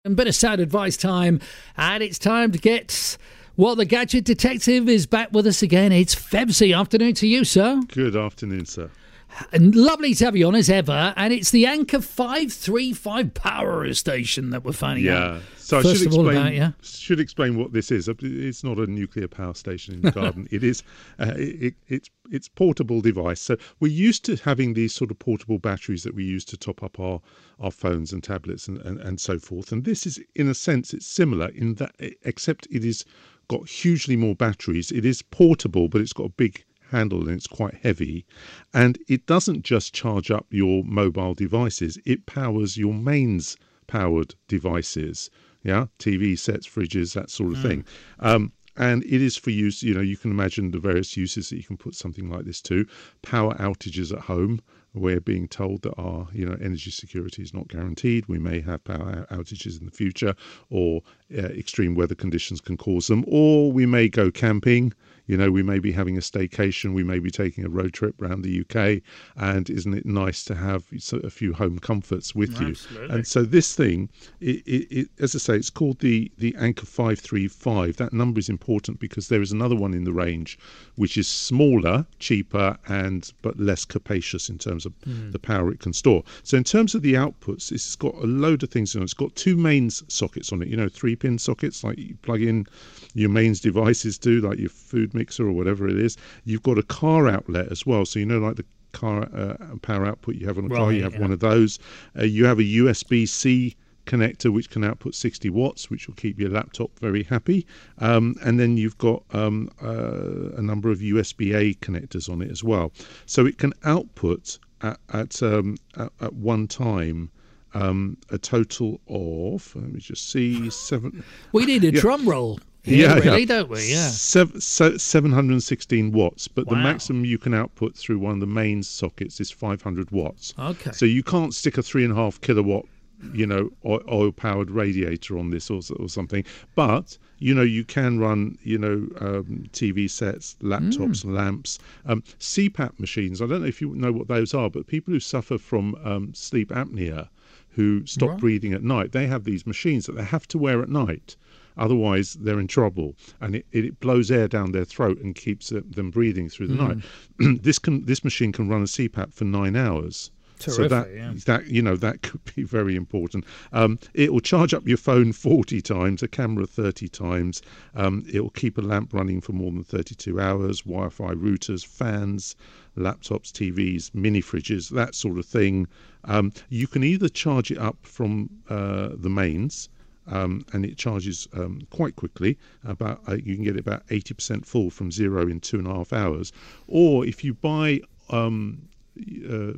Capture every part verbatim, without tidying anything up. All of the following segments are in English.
A bit of sound advice time, and it's time to get, well, the Gadget Detective is back with us again. It's Febsy. Afternoon to you, sir. Good afternoon, sir. And lovely to have you on as ever, and it's the Anker five three five power station that we're finding yeah. out. So I First should of all explain, about, yeah? should explain what this is. It's not a nuclear power station in the garden. It is uh, it, it's it's portable device. So we're used to having these sort of portable batteries that we use to top up our, our phones and tablets and, and, and so forth. And this is, in a sense, it's similar in that, except it is got hugely more batteries. It is portable, but it's got a big handle and it's quite heavy, and it doesn't just charge up your mobile devices, it powers your mains powered devices, yeah, T V sets, fridges, that sort of mm. thing. Um, and it is for use, you know, you can imagine the various uses that you can put something like this to. Power outages at home. We're being told that our, you know, energy security is not guaranteed. We may have power outages in the future, or uh, extreme weather conditions can cause them, or we may go camping. You know, we may be having a staycation, we may be taking a road trip around the U K, and isn't it nice to have a few home comforts with you? Absolutely. And so this thing, it, it, it, as I say, it's called the, the Anker five three five. That number is important because there is another one in the range which is smaller, cheaper, and but less capacious in terms of mm. the power it can store. So in terms of the outputs, it's got a load of things on it. It's got two mains sockets on it, you know, three-pin sockets like you plug in your mains devices to, like your food mixer or whatever it is. You've got a car outlet as well, so you know, like the car uh, power output you have on a car, right, you have yeah. one of those. Uh, you have a U S B C connector which can output sixty watts, which will keep your laptop very happy. Um, and then you've got um, uh, a number of U S B A connectors on it as well. So it can output at at, um, at, at one time um, a total of, let me just see, seven. We need a yeah. drum roll. Here, yeah, really, yeah. don't we? Yeah. Seven, so seven hundred sixteen watts, but Wow. the maximum you can output through one of the main sockets is five hundred watts. Okay. So you can't stick a three and a half kilowatt, you know, oil-powered radiator on this or, or something. But you know, you can run, you know, um, T V sets, laptops, mm. lamps, um, C PAP machines. I don't know if you know what those are, but people who suffer from um, sleep apnea, who stop right. breathing at night, they have these machines that they have to wear at night. Otherwise, they're in trouble, and it, it blows air down their throat and keeps it, them breathing through the mm. night. this can this machine can run a C PAP for nine hours. Terrific, so that yeah. that you know that could be very important. Um, it will charge up your phone forty times, a camera thirty times. Um, it will keep a lamp running for more than thirty-two hours. Wi-Fi routers, fans, laptops, T Vs, mini fridges, that sort of thing. Um, you can either charge it up from uh, the mains. Um, and it charges um, quite quickly. About uh, you can get it about eighty percent full from zero in two and a half hours. Or if you buy um, uh,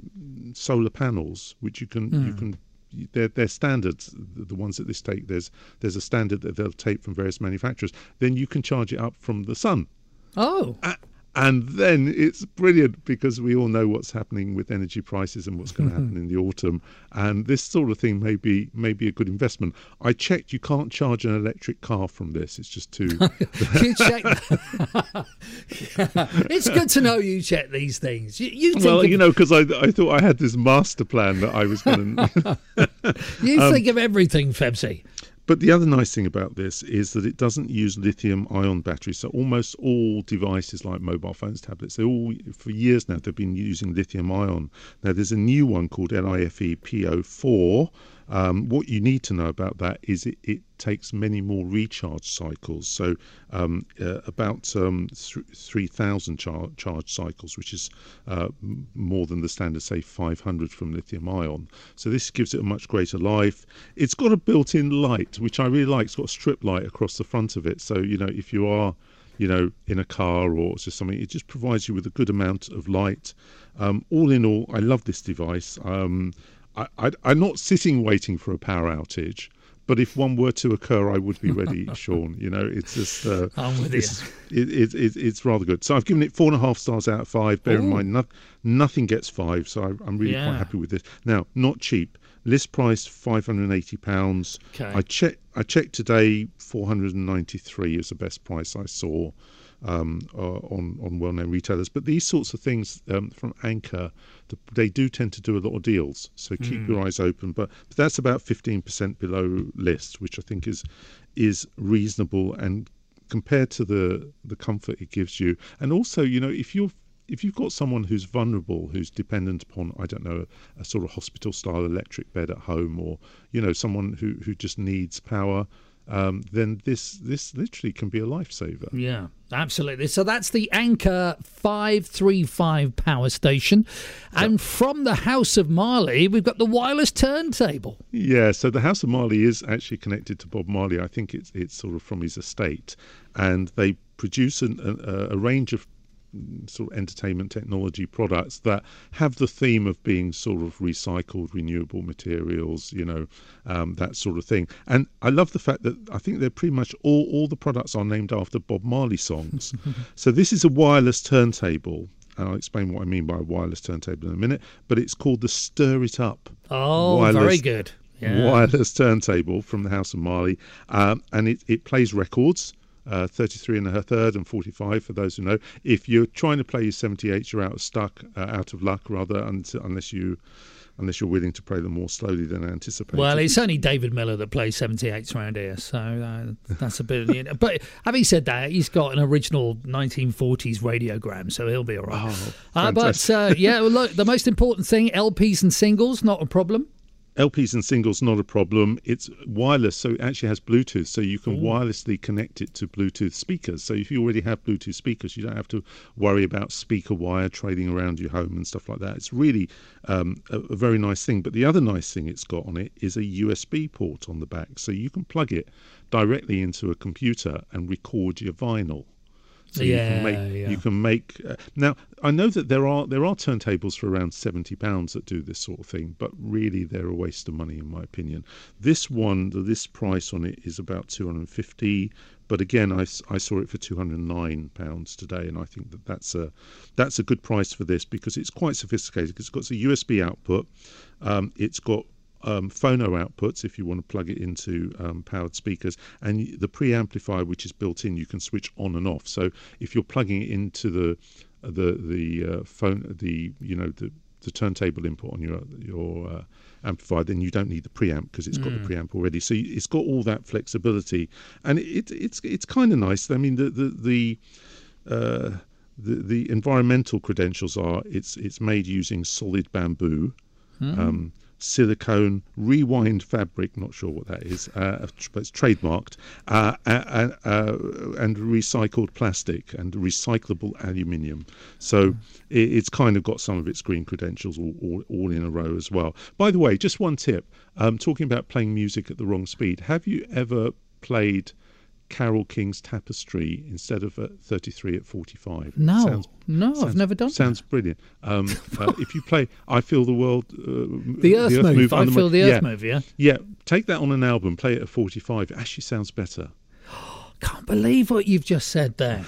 solar panels, which you can mm. you can they're, they're standards, the ones that this take. There's there's a standard that they'll take from various manufacturers. Then you can charge it up from the sun. Oh. Uh, And then it's brilliant because we all know what's happening with energy prices and what's going to happen in the autumn. And this sort of thing may be, may be a good investment. I checked, you can't charge an electric car from this. It's just too... You check that. Yeah. It's good to know you check these things. You, you think well, of... you know, because I, I thought I had this master plan that I was going to... You um, think of everything, Febsy. But the other nice thing about this is that it doesn't use lithium-ion batteries. So almost all devices like mobile phones, tablets, they all, for years now, they've been using lithium-ion. Now, there's a new one called L I F E P O four. Um, what you need to know about that is it, it takes many more recharge cycles. So um, uh, about um, th- three thousand char- charge cycles, which is uh, m- more than the standard, say, five hundred from lithium-ion. So this gives it a much greater life. It's got a built-in light, which I really like. It's got a strip light across the front of it. So, you know, if you are, you know, in a car or just something, it just provides you with a good amount of light. Um, all in all, I love this device. Um, I, I, I'm not sitting waiting for a power outage, but if one were to occur, I would be ready, Sean. You know, it's just uh, I'm with it's, you. It, it, it, it's rather good. So I've given it four and a half stars out of five. Bear Ooh. in mind, no, nothing gets five, so I, I'm really yeah. quite happy with this. Now, not cheap. List price five hundred and eighty pounds. Okay. I checked. I checked today. Four hundred and ninety-three is the best price I saw. um, uh, on on well-known retailers. But these sorts of things um, from Anker, the, they do tend to do a lot of deals. So keep mm. your eyes open. But, but that's about fifteen percent below list, which I think is is reasonable and compared to the the comfort it gives you. And also, you know, if you're if you've got someone who's vulnerable, who's dependent upon, I don't know, a, a sort of hospital-style electric bed at home, or, you know, someone who, who just needs power, um, then this this literally can be a lifesaver. Yeah, absolutely. So that's the Anker five three five power station. And yep. from the House of Marley, we've got the wireless turntable. Yeah, so the House of Marley is actually connected to Bob Marley. I think it's, it's sort of from his estate. And they produce an, a, a range of sort of entertainment technology products that have the theme of being sort of recycled, renewable materials, you know, um, that sort of thing. And I love the fact that I think they're pretty much all, all the products are named after Bob Marley songs. So this is a wireless turntable. And I'll explain what I mean by a wireless turntable in a minute. But it's called the Stir It Up. Oh, wireless, very good. Yeah. Wireless turntable from the House of Marley. Um, and it, it plays records. Uh, thirty-three and a third and forty-five for those who know. If you're trying to play your seventy-eights, you're out of stuck, uh, out of luck rather, until, unless you, unless you're willing to play them more slowly than anticipated. Well, it's only David Miller that plays seventy-eights around here, so uh, that's a bit. You know, but having said that, he's got an original nineteen forties radiogram, so he'll be all right. Oh, uh, but uh, yeah, well, look, the most important thing: L Ps and singles, not a problem. L Ps and singles, not a problem. It's wireless, so it actually has Bluetooth, so you can Ooh. wirelessly connect it to Bluetooth speakers. So if you already have Bluetooth speakers, you don't have to worry about speaker wire trading around your home and stuff like that. It's really um, a, a very nice thing. But the other nice thing it's got on it is a U S B port on the back, so you can plug it directly into a computer and record your vinyl. So yeah, you can make, yeah. you can make uh, now. I know that there are there are turntables for around seventy pounds that do this sort of thing, but really they're a waste of money in my opinion. This one, this price on it is about two hundred and fifty. But again, I, I saw it for two hundred and nine pounds today, and I think that that's a that's a good price for this because it's quite sophisticated. It's got a U S B output. Um, it's got Um, phono outputs if you want to plug it into um, powered speakers, and the preamplifier which is built in, you can switch on and off. So if you're plugging it into the the the uh, phone, the you know the the turntable input on your your uh, amplifier, then you don't need the preamp because it's got mm. the preamp already. So it's got all that flexibility, and it, it's it's kind of nice. I mean the the the. Uh, the, the environmental credentials are it's it's made using solid bamboo. Mm. Um, silicone rewind fabric, not sure what that is, uh, but it's trademarked, uh, uh, uh, and recycled plastic and recyclable aluminium. So it, it's kind of got some of its green credentials all, all, all in a row as well. By the way, just one tip, um, talking about playing music at the wrong speed, have you ever played Carole King's Tapestry instead of at thirty-three at forty-five? No, sounds, no, sounds, I've never done Sounds that. brilliant. Um, uh, if you play I Feel the World... Uh, the Earth, the Earth Move, move I Feel the Earth yeah, Move, yeah? Yeah, take that on an album, play it at forty-five. It actually sounds better. Can't believe what you've just said there.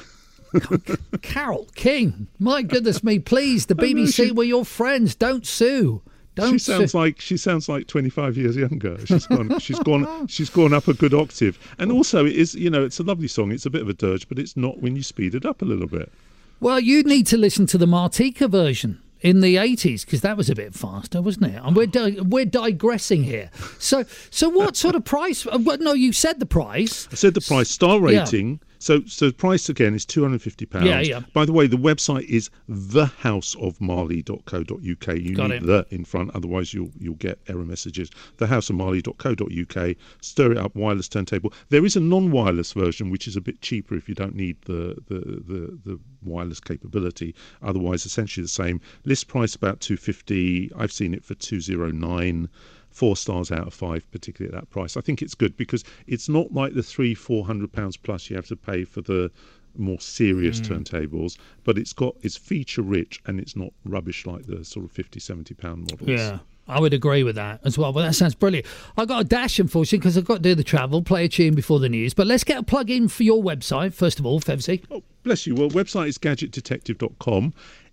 Carole King, my goodness me, please, the B B C, know, she, we're your friends, don't sue. Don't she sounds like she sounds like twenty-five years younger. She's gone. She's gone. She's gone up a good octave. And also, it is. You know, it's a lovely song. It's a bit of a dirge, but it's not when you speed it up a little bit. Well, you need to listen to the Martika version in the eighties because that was a bit faster, wasn't it? And we're di- we're digressing here. So, so what sort of price? Uh, well, no, you said the price. I said the price. Star rating. Yeah. So, so the price again is two hundred and fifty pounds. Yeah, yeah. By the way, the website is the house of marley dot co dot uk. You Got need it. the in front, otherwise you'll you'll get error messages. the house of marley dot co dot uk. Stir It Up wireless turntable. There is a non-wireless version which is a bit cheaper if you don't need the the the, the wireless capability. Otherwise, essentially the same. List price about two hundred and fifty. I've seen it for two hundred nine. Four stars out of five, particularly at that price. I think it's good because it's not like the three, four hundred pounds plus you have to pay for the more serious mm. turntables, but it's got it's feature rich and it's not rubbish like the sort of fifty, seventy pound models. Yeah, I would agree with that as well. Well, that sounds brilliant. I got a dash, unfortunately, because I've got to do the travel, play a tune before the news. But let's get a plug in for your website first of all, Fevsy. Oh, bless you. Well, website is gadget detective dot com.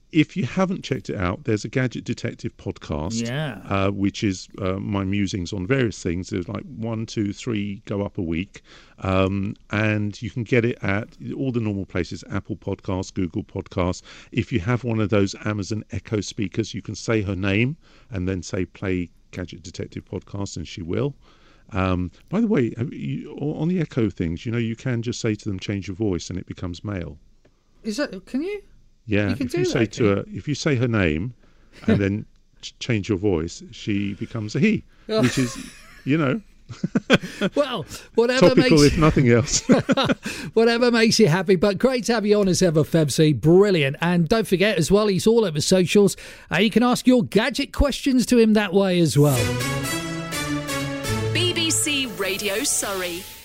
if you haven't checked it out, there's a Gadget Detective podcast, yeah. uh, which is uh, my musings on various things. There's like one, two, three go up a week. Um, and you can get it at all the normal places, Apple Podcasts, Google Podcasts. If you have one of those Amazon Echo speakers, you can say her name and then say play Gadget Detective podcast, and she will. Um, by the way, you, on the Echo things, you know, you can just say to them, change your voice, and it becomes male. Is that, can you? Yeah, you can if do you that, say to her, if you say her name and then ch- change your voice, she becomes a he, which is, you know, well, whatever topical makes if nothing else. whatever makes you happy. But great to have you on as ever, Fevsy. Brilliant. And don't forget as well, he's all over socials. Uh, you can ask your gadget questions to him that way as well. B B C Radio Surrey.